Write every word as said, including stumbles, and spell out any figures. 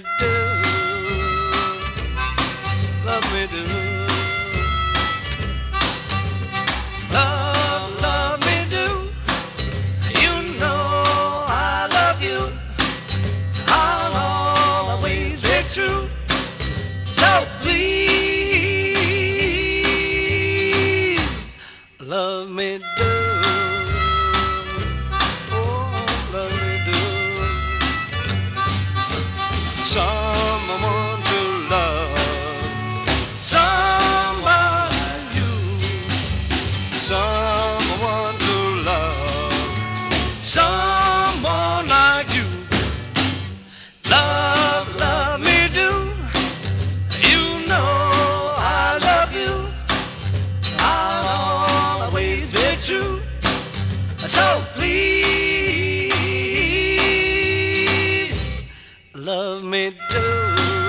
do, love me do, love, love me do. You know I love you. I'll always be true. So please, love me do. Oh, love me do. Someone to love, someone like you, someone to love, someone like you. Love, love me do. You know I love you. I'll always be true. So please, love me do.